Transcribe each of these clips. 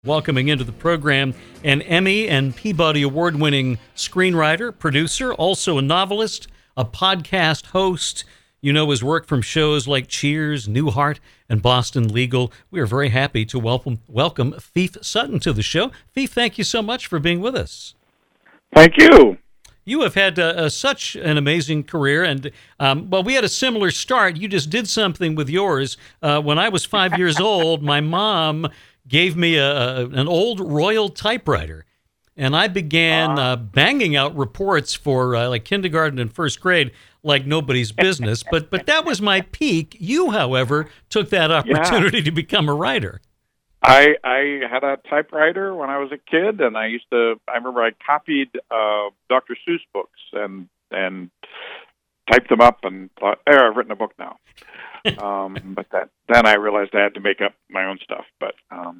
Welcoming into the program an Emmy and Peabody Award-winning screenwriter, producer, also a novelist, a podcast host. You know his work from shows like Cheers, Newhart, and Boston Legal. We are very happy to welcome Fief Sutton to the show. Fief, thank you so much for being with us. Thank you. You have had such an amazing career, and we had a similar start. You just did something with yours. When I was 5 years old, my mom gave me an old Royal typewriter, and I began banging out reports for like kindergarten and first grade like nobody's business. But that was my peak. You, however, took that opportunity to become a writer. I had a typewriter when I was a kid, and I remember I copied Dr. Seuss books and typed them up and thought, I've written a book now. But then I realized I had to make up my own stuff. But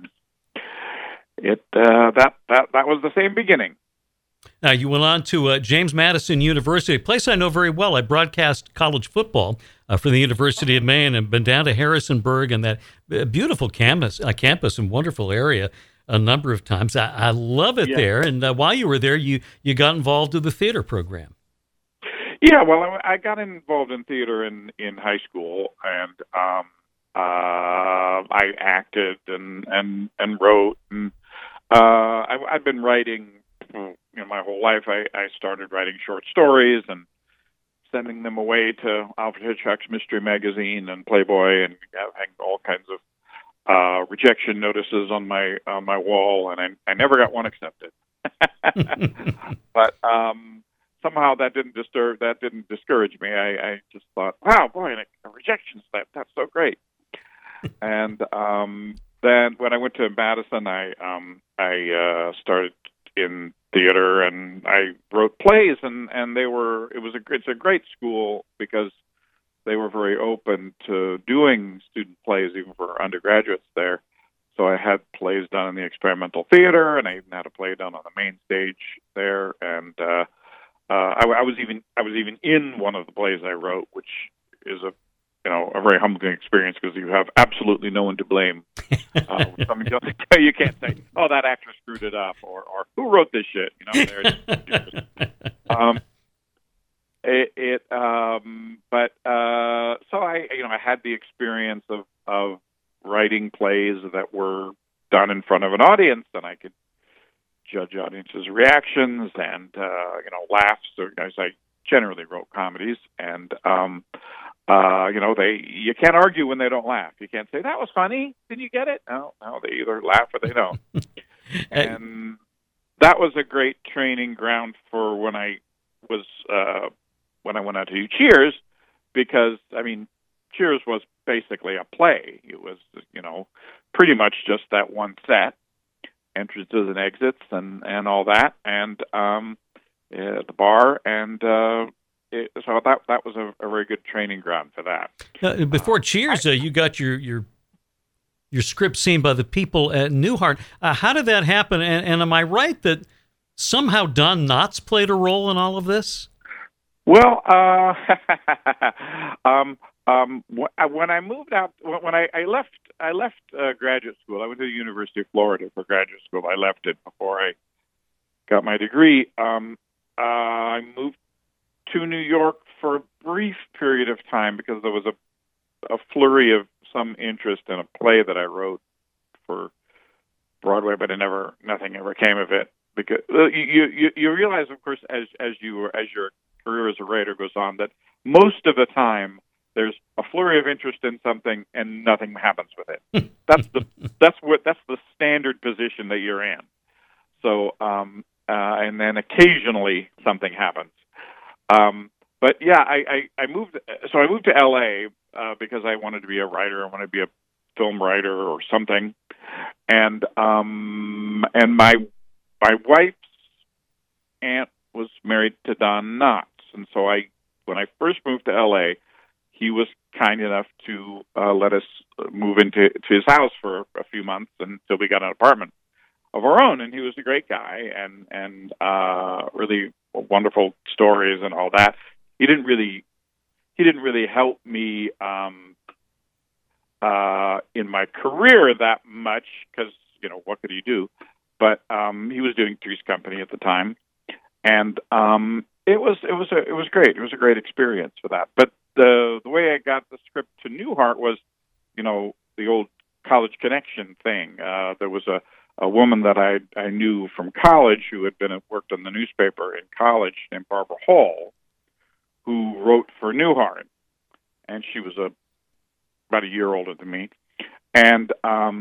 that was the same beginning. Now, you went on to James Madison University, a place I know very well. I broadcast college football for the University of Maine and been down to Harrisonburg and that beautiful campus and wonderful area a number of times. I love it there. And while you were there, you got involved with the theater program. Yeah, well, I got involved in theater in high school, and I acted and wrote. And I've been writing my whole life. I started writing short stories and sending them away to Alfred Hitchcock's Mystery Magazine and Playboy, and having all kinds of rejection notices on my wall, and I never got one accepted. But somehow that didn't discourage me. I just thought, wow, boy, a rejection slip, that's so great. And then when I went to Madison, I started in theater, and I wrote plays, and it's a great school because they were very open to doing student plays even for undergraduates there. So I had plays done in the experimental theater, and I even had a play done on the main stage there, and I was even in one of the plays I wrote, which is a very humbling experience because you have absolutely no one to blame. You can't say, "Oh, that actor screwed it up," or "Who wrote this shit?" So I had the experience of writing plays that were done in front of an audience, and I could judge audiences' reactions and laughs. So, as I generally wrote comedies, and you can't argue when they don't laugh. You can't say, "That was funny. Didn't you get it?" No, they either laugh or they don't. And that was a great training ground for when I went out to do Cheers, because Cheers was basically a play. It was pretty much just that one set, entrances and exits and all that, and the bar, and so that was a very good training ground for that. Before Cheers, you got your script seen by the people at Newhart. How did that happen? And am I right that somehow Don Knotts played a role in all of this? Well, when I moved out, when I left graduate school, I went to the University of Florida for graduate school. I left it before I got my degree. I moved to New York for a brief period of time because there was a flurry of some interest in a play that I wrote for Broadway, but nothing ever came of it. Because you realize, of course, as your career as a writer goes on, that most of the time there's a flurry of interest in something and nothing happens with it. That's the standard position that you're in. So and then occasionally something happens. But yeah, I moved to LA because I wanted to be a writer. I wanted to be a film writer or something. And my wife's aunt was married to Don Knotts, and so when I first moved to LA, he was kind enough to let us move into his house for a few months until we got an apartment of our own. And he was a great guy and really wonderful stories and all that. He didn't really help me in my career that much because what could he do? But he was doing Three's Company at the time, and it was great. It was a great experience for that. But the way I got the script to Newhart was, the old college connection thing. There was a woman that I knew from college who had worked on the newspaper in college named Barbara Hall, who wrote for Newhart, and she was about a year older than me. And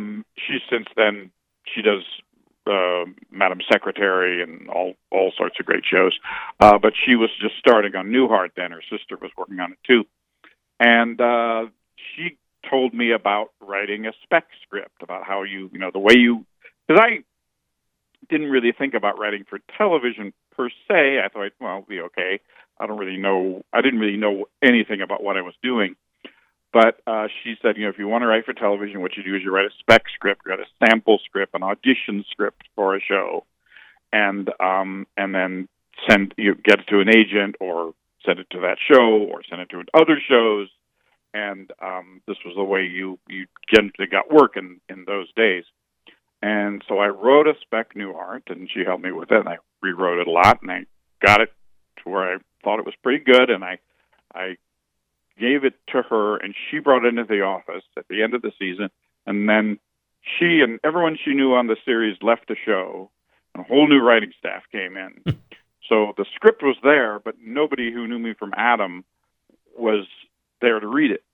she does Madam Secretary and all sorts of great shows. But she was just starting on Newhart then. Her sister was working on it too. And she told me about writing a spec script, about how the way because I didn't really think about writing for television per se. I thought, well, it'll be okay. I didn't really know anything about what I was doing. But she said, if you want to write for television, what you do is you write a spec script, you write a sample script, an audition script for a show, and then get it to an agent or send it to that show or send it to other shows. And this was the way you generally got work in those days. And so I wrote a spec Newhart, and she helped me with it, and I rewrote it a lot, and I got it to where I thought it was pretty good, and I gave it to her, and she brought it into the office at the end of the season, and then she and everyone she knew on the series left the show, and a whole new writing staff came in. So the script was there, but nobody who knew me from Adam was there to read it.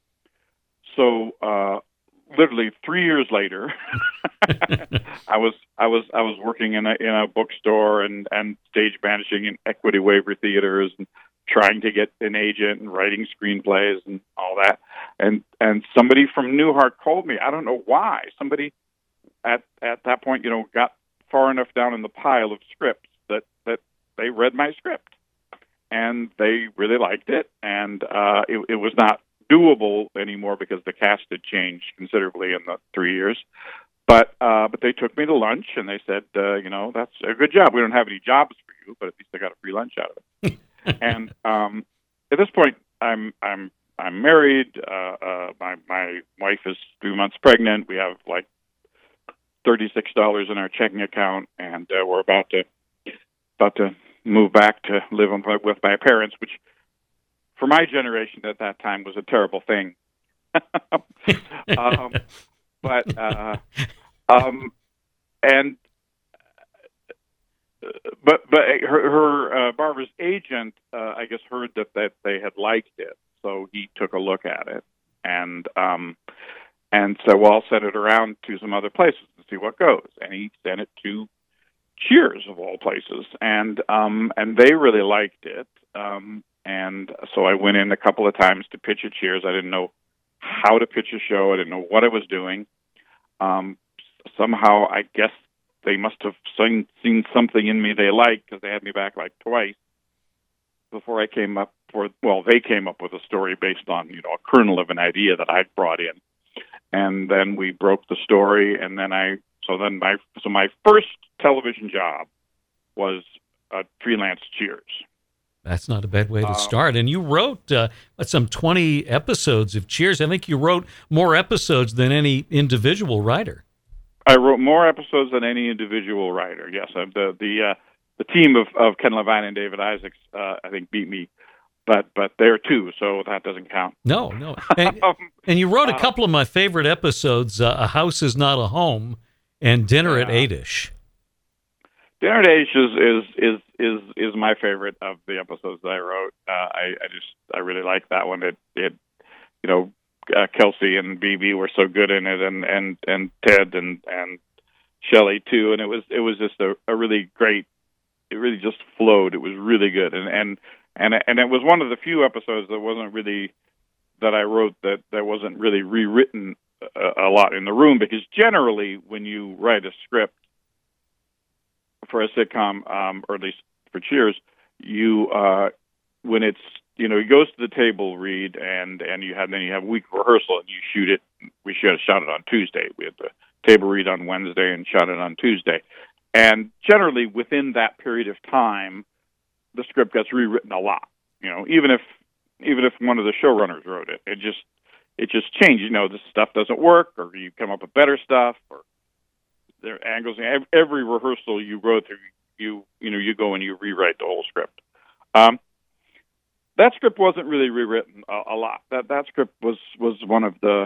So literally 3 years later, I was working in a bookstore and stage managing in Equity Waiver theaters and trying to get an agent and writing screenplays and all that. And somebody from Newhart called me. I don't know why. Somebody at that point, got far enough down in the pile of scripts that they read my script, and they really liked it. And it was not doable anymore because the cast had changed considerably in the 3 years. But they took me to lunch and they said, that's a good job. We don't have any jobs for you, but at least I got a free lunch out of it. And at this point, I'm married. My wife is 3 months pregnant. We have like $36 in our checking account, and we're about to move back to live with my parents, which for my generation at that time was a terrible thing. But her Barbara's agent, I guess, heard that they had liked it, so he took a look at it and said, "Well, I'll send it around to some other places and see what goes." And he sent it to Cheers, of all places, and they really liked it. And so I went in a couple of times to pitch at Cheers. I didn't know how to pitch a show. I didn't know what I was doing. Somehow, I guess they must have seen something in me they liked, because they had me back like twice before I came up they came up with a story based on, a kernel of an idea that I'd brought in. And then we broke the story, and then my first television job was freelance Cheers. That's not a bad way to start. And you wrote some 20 episodes of Cheers. I think you wrote more episodes than any individual writer. I wrote more episodes than any individual writer. Yes, the team of Ken Levine and David Isaacs, I think, beat me, but they're two, so that doesn't count. No. And you wrote a couple of my favorite episodes: "A House Is Not a Home" and "Dinner at 8-ish." Dinner at 8-ish is my favorite of the episodes that I wrote. I really like that one. It Kelsey and BB were so good in it, and Ted and Shelley too, and it was just a really great. It really just flowed. It was really good, and it was one of the few episodes that I wrote that wasn't really rewritten a lot in the room, because generally when you write a script for a sitcom, or at least for Cheers, when it's he goes to the table read, and you have a week of rehearsal, and you shoot it. We shot it on Tuesday. We had the table read on Wednesday and shot it on Tuesday. And generally within that period of time, the script gets rewritten a lot. Even if one of the showrunners wrote it, it just changes. This stuff doesn't work, or you come up with better stuff, their angles. Every rehearsal you go through, you go and you rewrite the whole script. That script wasn't really rewritten a lot. That script was one of the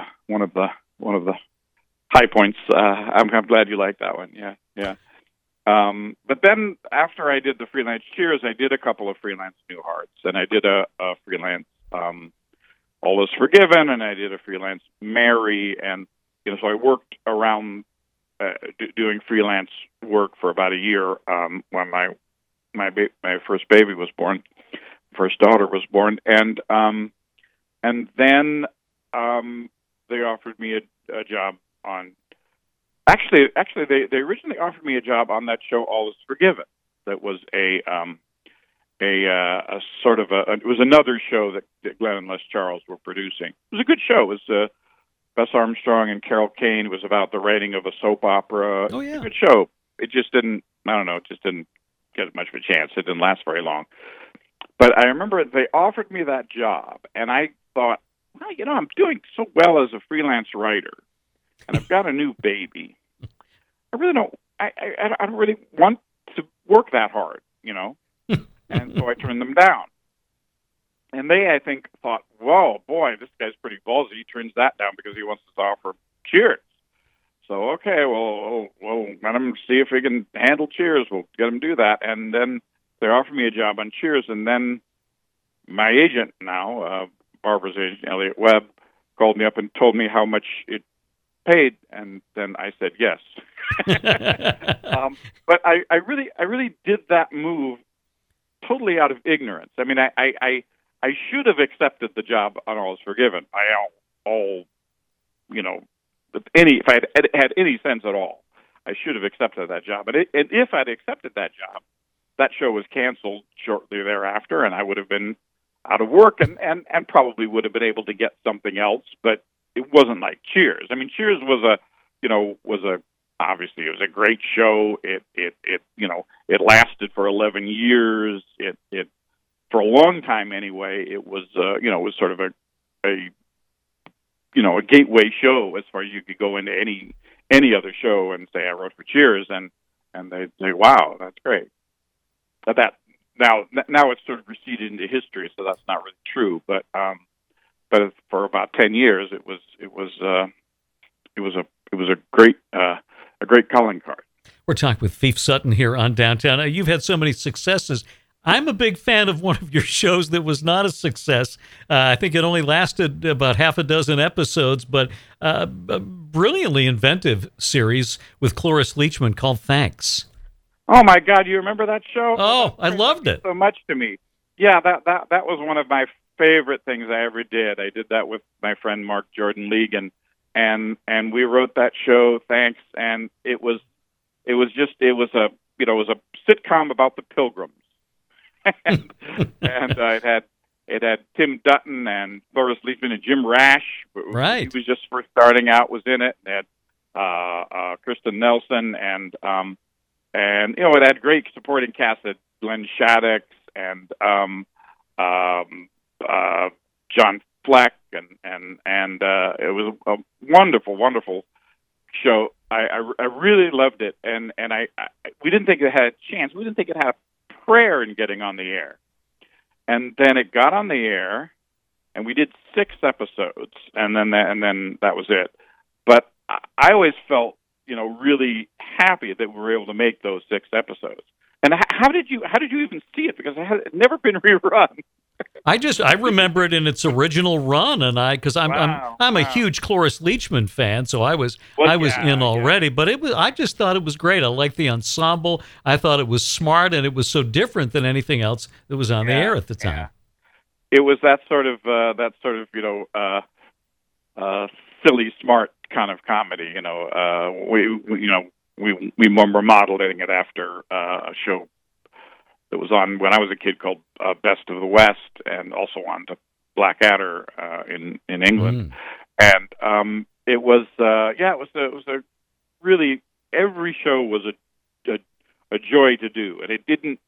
high points. I'm glad you like that one. Yeah. But then after I did the freelance Cheers, I did a couple of freelance Newharts, and I did a freelance All Is Forgiven, and I did a freelance Mary, and so I worked around doing freelance work for about a year when my first baby was born. First daughter was born, and then they offered me a job on. Actually, they originally offered me a job on that show All Is Forgiven. That was a sort of it was another show that Glenn and Les Charles were producing. It was a good show. It was Bess Armstrong and Carol Kane. It was about the writing of a soap opera. Oh, yeah. It was a good show. It just didn't. I don't know. It just didn't get much of a chance. It didn't last very long. But I remember they offered me that job, and I thought, well, I'm doing so well as a freelance writer, and I've got a new baby. I really don't. I don't really want to work that hard, And so I turned them down. And they, I think, thought, whoa, boy, this guy's pretty ballsy. He turns that down because he wants us to offer Cheers. So, okay, well, let him see if he can handle Cheers. We'll get him to do that. And then they offered me a job on Cheers, and then my agent now, Barbara's agent, Elliot Webb, called me up and told me how much it paid, and then I said yes. But I really did that move totally out of ignorance. I mean, I should have accepted the job on All Is Forgiven. If I had any sense at all, I should have accepted that job. And if I'd accepted that job, that show was canceled shortly thereafter, and I would have been out of work and probably would have been able to get something else. But it wasn't like Cheers. I mean, Cheers was obviously it was a great show. It lasted for 11 years. It for a long time anyway. It was it was sort of a gateway show as far as you could go into any other show and say I wrote for Cheers, and they'd say, wow, that's great. But now it's sort of receded into history, so that's not really true. But for about 10 years, it was a great calling card. We're talking with Fief Sutton here on Downtown. You've had so many successes. I'm a big fan of one of your shows that was not a success. I think it only lasted about half a dozen episodes, but a brilliantly inventive series with Cloris Leachman called Thanks. Oh my God, you remember that show? Oh, I loved it so much to me. Yeah, that was one of my favorite things I ever did. I did that with my friend Mark Jordan Legan, and we wrote that show, Thanks, and it was a sitcom about the Pilgrims. and it had Tim Dutton and Cloris Leachman and Jim Rash. Right. He was just first starting out, was in it. It had Kristen Nelson and it had great supporting cast. It had Glenn Shaddix and John Fleck and it was a wonderful show. I really loved it, and we didn't think it had a chance. We didn't think it had a prayer in getting on the air, and then it got on the air, and we did 6 episodes, and then that was it. But I always felt really happy that we were able to make those 6 episodes. And how did you even see it? Because it had never been rerun. I remember it in its original run, and I'm a huge Cloris Leachman fan, so I was in already. But I just thought it was great. I liked the ensemble. I thought it was smart, and it was so different than anything else that was on the air at the time. Yeah. It was that sort of silly smart kind of comedy. We were modeling it after a show that was on when I was a kid called Best of the West, and also on to Blackadder in England. And it was a really, every show was a joy to do, and it didn't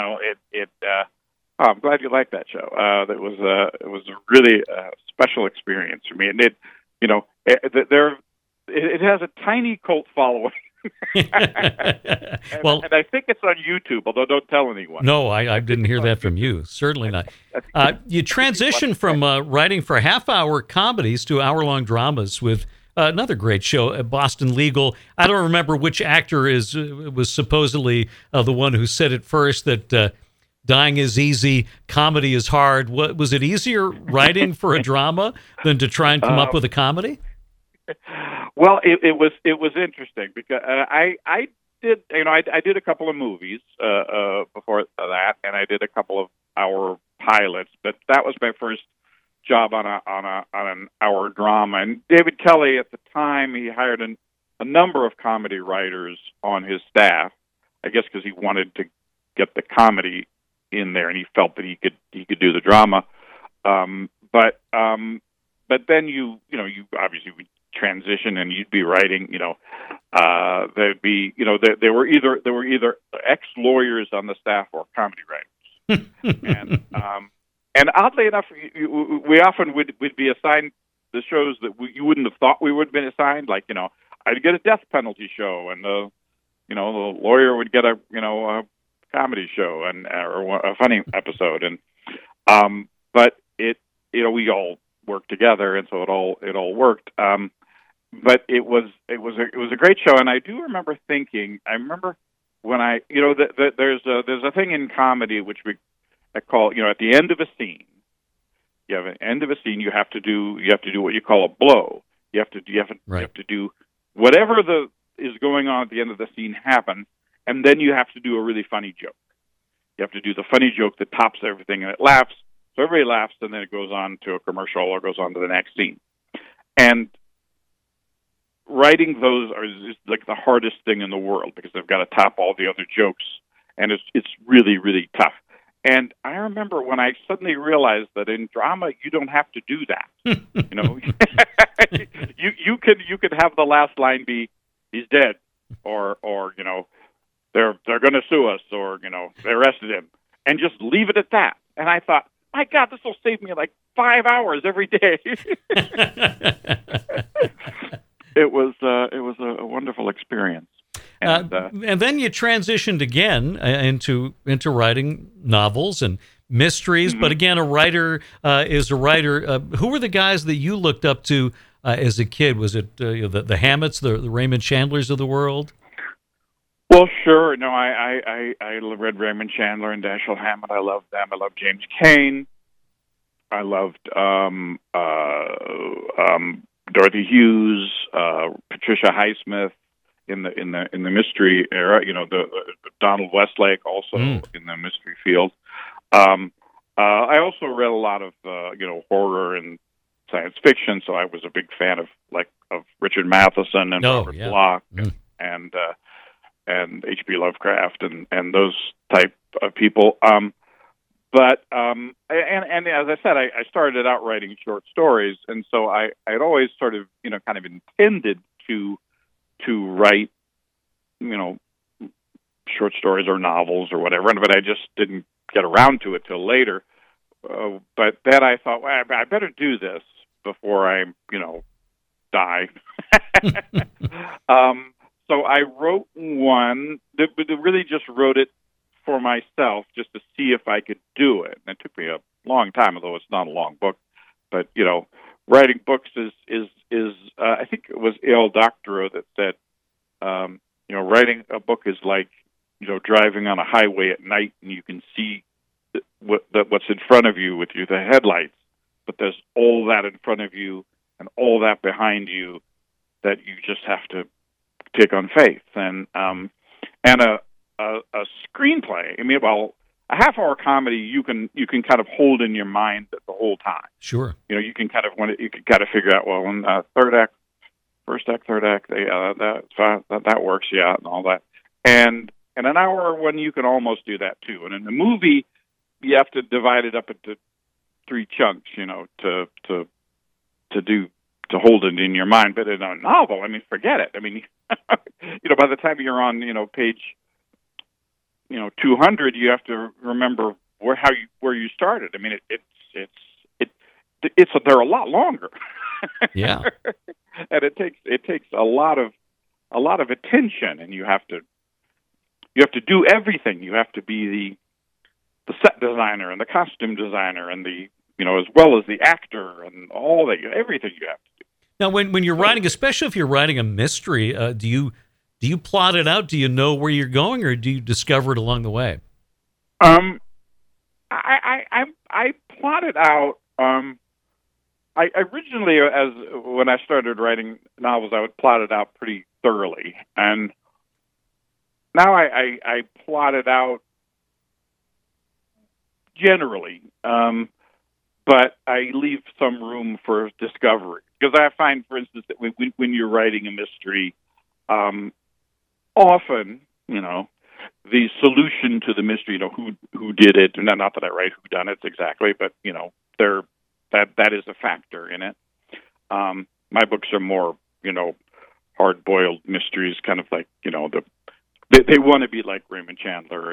I'm glad you liked that show. It was a really special experience for me, and it has a tiny cult following. Well, and I think it's on YouTube, although don't tell anyone. no, I didn't hear that from you. Certainly not. You transitioned from writing for half-hour comedies to hour-long dramas with another great show, Boston Legal. I don't remember which actor was supposedly the one who said it first, that dying is easy, comedy is hard. What was it easier writing for a drama than to try and come up with a comedy? Well, it was interesting because I did I did a couple of movies before that, and I did a couple of hour pilots, but that was my first job on an hour drama. And David Kelly at the time, he hired a number of comedy writers on his staff, I guess because he wanted to get the comedy in there, and he felt that he could do the drama. But then you obviously would transition, and you'd be writing. There'd be there were either ex-lawyers on the staff or comedy writers, and oddly enough, we often would be assigned the shows that you wouldn't have thought we would have been assigned. Like I'd get a death penalty show, and the lawyer would get a comedy show or a funny episode, and but we all worked together, and so it all worked. But it was a great show, and I do remember thinking. I remember when there's a thing in comedy which I call at the end of a scene. You have an end of a scene. You have to do what you call a blow. You have to do whatever is going on at the end of the scene happen, and then you have to do a really funny joke. You have to do the funny joke that tops everything, and it laughs. So everybody laughs, and then it goes on to a commercial or goes on to the next scene. And writing those is like the hardest thing in the world because they've got to top all the other jokes, and it's really, really tough. And I remember when I suddenly realized that in drama you don't have to do that. you could have the last line be "he's dead," or they're going to sue us, or they arrested him, and just leave it at that. And I thought, my God, this will save me like 5 hours every day. It was a wonderful experience. And then you transitioned again into writing novels and mysteries. Mm-hmm. But again, a writer is a writer. Who were the guys that you looked up to as a kid? Was it the Hammetts, the Raymond Chandlers of the world? Well, sure. No, I read Raymond Chandler and Dashiell Hammett. I loved them. I loved James Cain. I loved Dorothy Hughes, Patricia Highsmith in the mystery era. The Donald Westlake also in the mystery field. I also read a lot of horror and science fiction, so I was a big fan of Richard Matheson and Robert Bloch and H.P. Lovecraft and those type of people. But and as I said, I started out writing short stories, and so I'd always sort of kind of intended to write short stories or novels or whatever, but I just didn't get around to it till later. But then I thought, well, I better do this before I die. So I wrote one that really just wrote it for myself, just to see if I could do it. And it took me a long time, although it's not a long book. But writing books is I think it was El Doctorow that said, writing a book is like driving on a highway at night, and you can see what's in front of you with the headlights, but there's all that in front of you and all that behind you that you just have to take on faith. And a screenplay. I mean, well, a half-hour comedy you can kind of hold in your mind the whole time. Sure. You can kind of figure out, well, in third act, first act, third act, that works, yeah, and all that. And an hour one you can almost do that too. And in the movie, you have to divide it up into 3 chunks, to hold it in your mind. But in a novel, I mean, forget it. I mean, by the time you're on, page 200, you have to remember where you started. I mean, they're a lot longer. Yeah. And it takes a lot of a lot of attention, and you have to do everything. You have to be the set designer and the costume designer and the as well as the actor and all that, everything you have to do. Now, when you're writing, especially if you're writing a mystery, do you plot it out? Do you know where you're going, or do you discover it along the way? I plotted out. I originally, when I started writing novels, I would plot it out pretty thoroughly, and now I plot it out generally, but I leave some room for discovery, because I find, for instance, that when you're writing a mystery, often the solution to the mystery, who did it, and not that I write whodunits exactly, but that is a factor in it. My books are more hard-boiled mysteries, kind of like they want to be like Raymond Chandler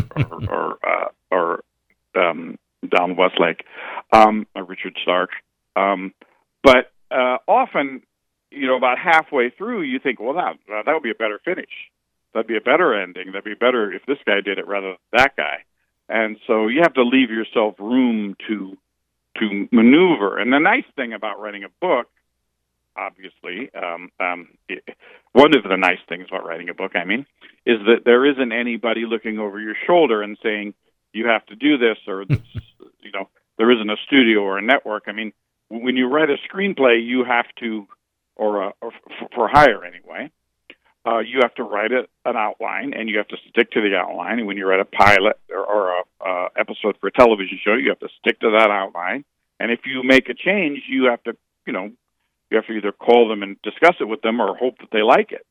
or Donald Westlake, or Richard Stark. But often, about halfway through, you think, well, that would be a better finish. That'd be a better ending. That'd be better if this guy did it rather than that guy. And so you have to leave yourself room to maneuver. And the nice thing about writing a book, obviously, one of the nice things about writing a book, is that there isn't anybody looking over your shoulder and saying, you have to do this, or this, there isn't a studio or a network. When you write a screenplay, you have to, or for hire anyway, you have to write an outline, and you have to stick to the outline. And when you write a pilot or a episode for a television show, you have to stick to that outline. And if you make a change, you have to, either call them and discuss it with them, or hope that they like it.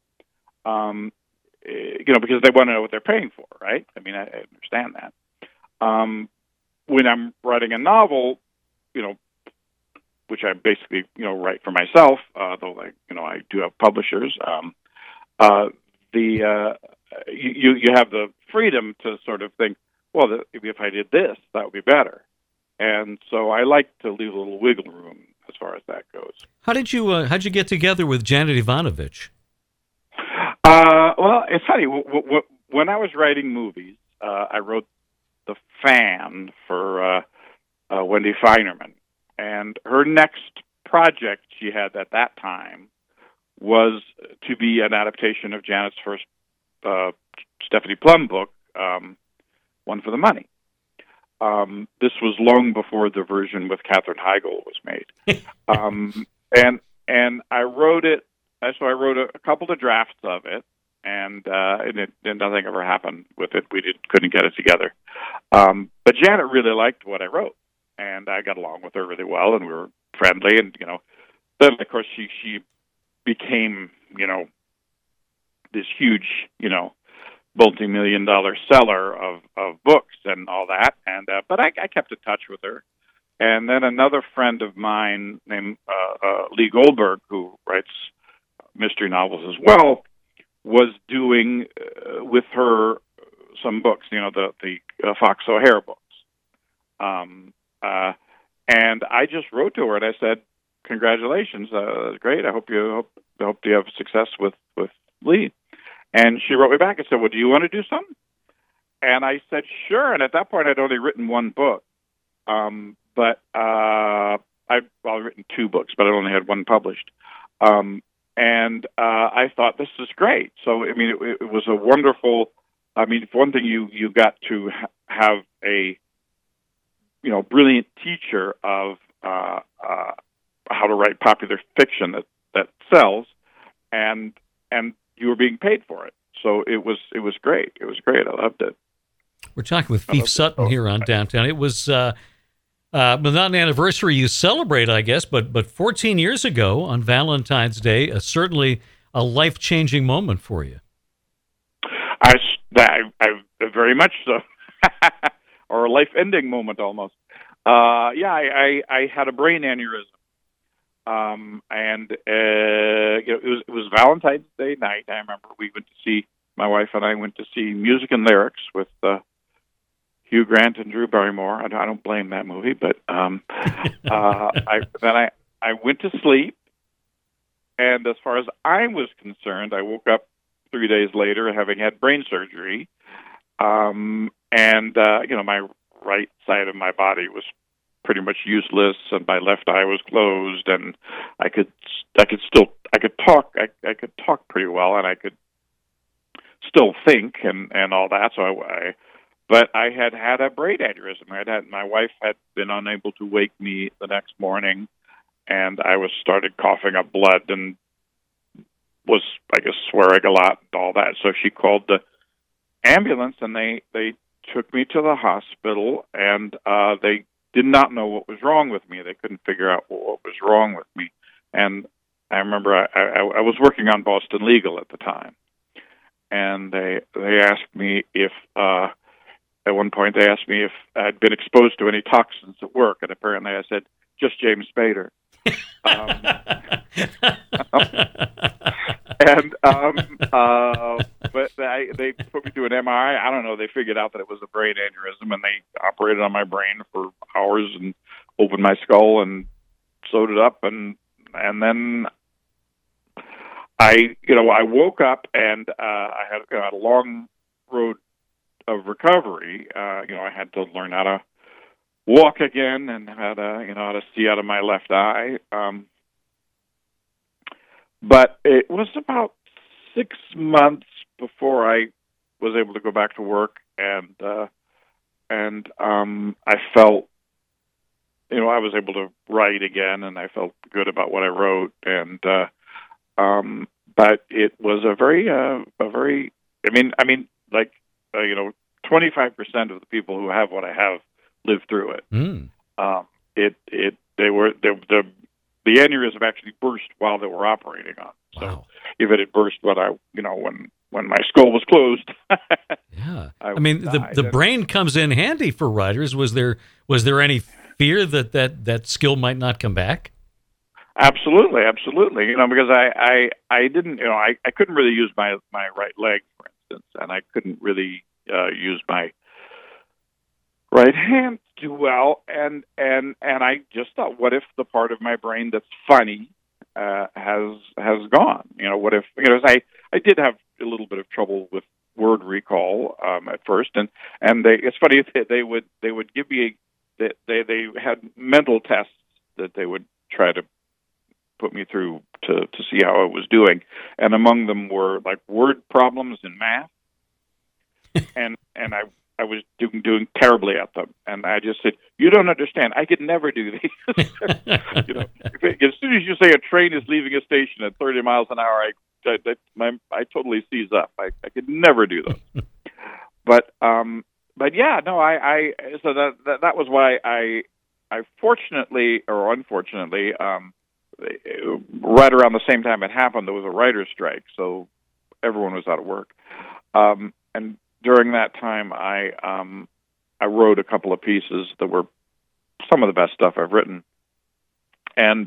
Because they want to know what they're paying for, right? I understand that. When I'm writing a novel, which I basically, write for myself, though I do have publishers, you have the freedom to sort of think, well, if I did this, that would be better. And so I like to leave a little wiggle room as far as that goes. How'd you get together with Janet Ivanovich? Well, it's funny. When I was writing movies, I wrote The Fan for Wendy Feinerman, and her next project she had at that time was to be an adaptation of Janet's first Stephanie Plum book, One for the Money. This was long before the version with Katherine Heigl was made, and I wrote it. So I wrote a couple of drafts of it, and nothing ever happened with it. We couldn't get it together. But Janet really liked what I wrote, and I got along with her really well, and we were friendly. And then of course she became this huge multi-million-dollar seller of books and all that. And but I kept in touch with her. And then another friend of mine named Lee Goldberg, who writes mystery novels as well, was doing with her some books, the Fox O'Hare books. And I just wrote to her and I said, "Congratulations, great. I hope you have success with Lee." And she wrote me back and said, "Well, do you want to do something?" And I said, "Sure." And at that point, I'd only written one book, but I'd written two books, but I only had one published. And I thought, this is great. So, it was a wonderful. For one thing, you got to have a brilliant teacher of how to write popular fiction that sells, and you were being paid for it. So it was great. It was great. I loved it. We're talking with Fief Sutton here on Downtown. It was not an anniversary you celebrate, I guess, but 14 years ago on Valentine's Day, certainly a life-changing moment for you. I very much so, or a life-ending moment almost. I had a brain aneurysm. It was Valentine's Day night. I remember my wife and I went to see Music and Lyrics with Hugh Grant and Drew Barrymore. I don't blame that movie, but I went to sleep, And as far as I was concerned, I woke up 3 days later having had brain surgery. My right side of my body was pretty much useless, and my left eye was closed, and I could talk. I could talk pretty well, and I could still think and all that. But I had a brain aneurysm. My wife had been unable to wake me the next morning, and I started coughing up blood and was, I guess, swearing a lot and all that. So she called the ambulance, and they took me to the hospital, and they did not know what was wrong with me. They couldn't figure out what was wrong with me. And I remember I was working on Boston Legal at the time, and they asked me if at one point they asked me if I'd been exposed to any toxins at work, and apparently I said just James Spader. But they put me through an MRI. I don't know. They figured out that it was a brain aneurysm, and they operated on my brain for hours and opened my skull and sewed it up, and then I woke up, and I had a long road of recovery. I had to learn how to walk again and how to see out of my left eye. But it was about 6 months before I was able to go back to work, and I felt, I was able to write again, and I felt good about what I wrote, and but it was a very 25% of the people who have what I have live through it. The aneurysm actually burst while they were operating on. So wow. If it had burst when my skull was closed, yeah. The brain comes in handy for writers. Was there any fear that skill might not come back? Absolutely. Because I didn't, I couldn't really use my right leg, for instance, and I couldn't really use my right hand too well, and I just thought, what if the part of my brain that's funny has gone? What if I did have a little bit of trouble with word recall at first, and it's funny, they would give me they had mental tests that they would try to put me through to see how I was doing, and among them were like word problems in math, and I was doing terribly at them, and I just said, "You don't understand. I could never do these." As soon as you say a train is leaving a station at 30 miles an hour, I totally seize up. I could never do those. But yeah, no, so that was why I fortunately or unfortunately, right around the same time it happened, there was a writer's strike, so everyone was out of work, and during that time, I wrote a couple of pieces that were some of the best stuff I've written, and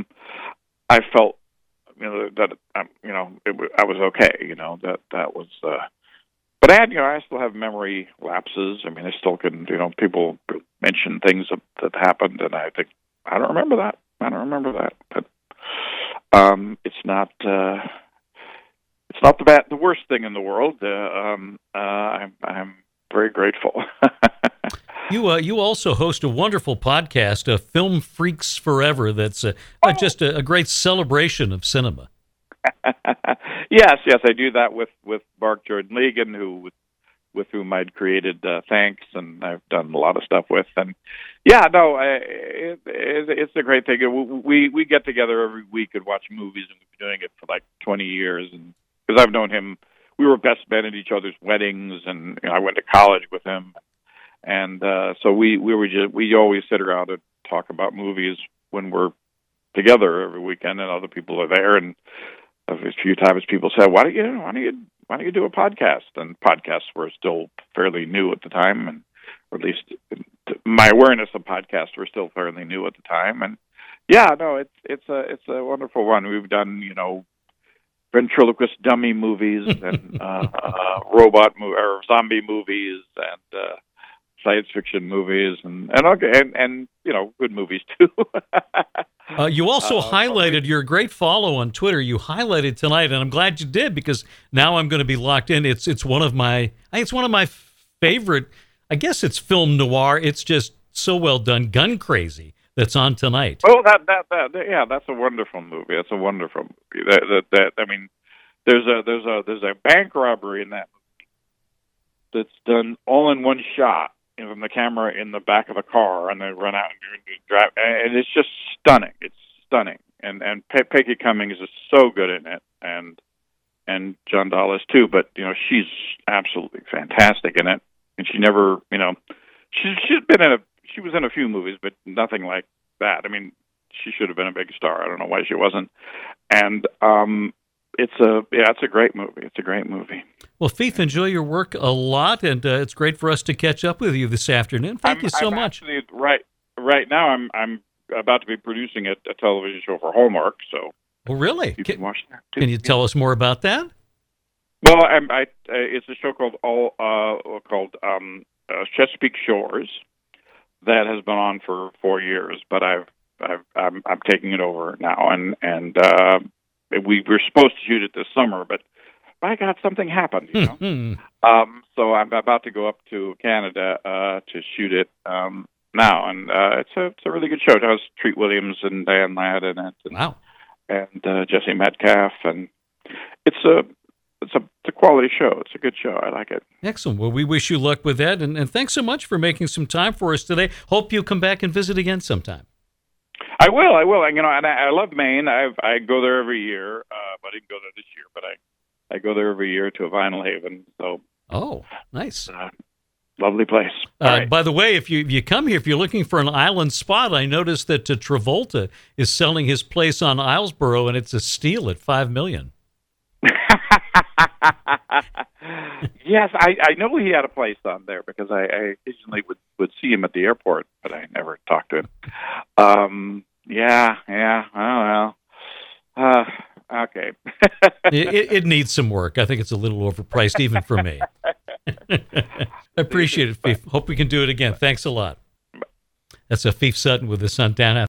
I felt, that I was okay, that was. But I still have memory lapses. I still can, people mention things that happened, and I think I don't remember that. But it's not. It's not the worst thing in the world. I'm very grateful. You also host a wonderful podcast, Film Freaks Forever. That's just a great celebration of cinema. Yes, I do that with Mark Jordan Legan, with whom I'd created Thanks, and I've done a lot of stuff with. And yeah, no, it's a great thing. We get together every week and watch movies, and we've been doing it for like 20 years, and because I've known him, we were best men at each other's weddings, and I went to college with him, and so we always sit around and talk about movies when we're together every weekend, and other people are there. And a few times people said, "Why don't you do a podcast?" And podcasts were still fairly new at the time, or at least my awareness of podcasts were still fairly new at the time. And yeah, no, it's a wonderful one. We've done ventriloquist dummy movies and robot or zombie movies and science fiction movies and good movies too. You also highlighted, you're a great follow on Twitter. You highlighted tonight, and I'm glad you did, because now I'm going to be locked in. It's one of my, I think it's one of my favorite, I guess it's film noir. It's just so well done. Gun Crazy, that's on tonight. Oh, yeah, that's a wonderful movie. That's a wonderful movie. I mean, there's a bank robbery in that movie that's done all in one shot, from the camera in the back of the car, and they run out and drive, and it's just stunning. It's stunning, and Peggy Cummings is so good in it, and John Dawes too. But she's absolutely fantastic in it, and she never, she was in a few movies, but nothing like that. I mean, she should have been a big star. I don't know why she wasn't, and it's a great movie. It's a great movie. Well, Fief, enjoy your work a lot, and it's great for us to catch up with you this afternoon. Thank you so much. Actually, right now, I'm about to be producing a television show for Hallmark. So, oh, really? You can watch that too. Can you tell us more about that? Well, it's a show called Chesapeake Shores that has been on for 4 years, but I'm taking it over now, and we were supposed to shoot it this summer, but by God, something happened, so I'm about to go up to Canada to shoot it now, and it's a really good show. It has Treat Williams and Diane Ladd in it, and Jesse Metcalf, and it's a quality show. It's a good show. I like it. Excellent. Well, we wish you luck with that, and thanks so much for making some time for us today. Hope you come back and visit again sometime. I will. And I love Maine. I go there every year. I didn't go there this year, but I go there every year to a Vinyl Haven. So, oh, nice, lovely place. Right. By the way, if you come here, if you're looking for an island spot, I noticed that Travolta is selling his place on Islesboro, and it's a steal at $5 million. Yes, I know he had a place on there because I occasionally would see him at the airport, but I never talked to him. Yeah. Oh well. Okay. it needs some work. I think it's a little overpriced even for me. I appreciate it, Fief. Hope we can do it again. Thanks a lot. That's Fief Sutton with us on Downhouse.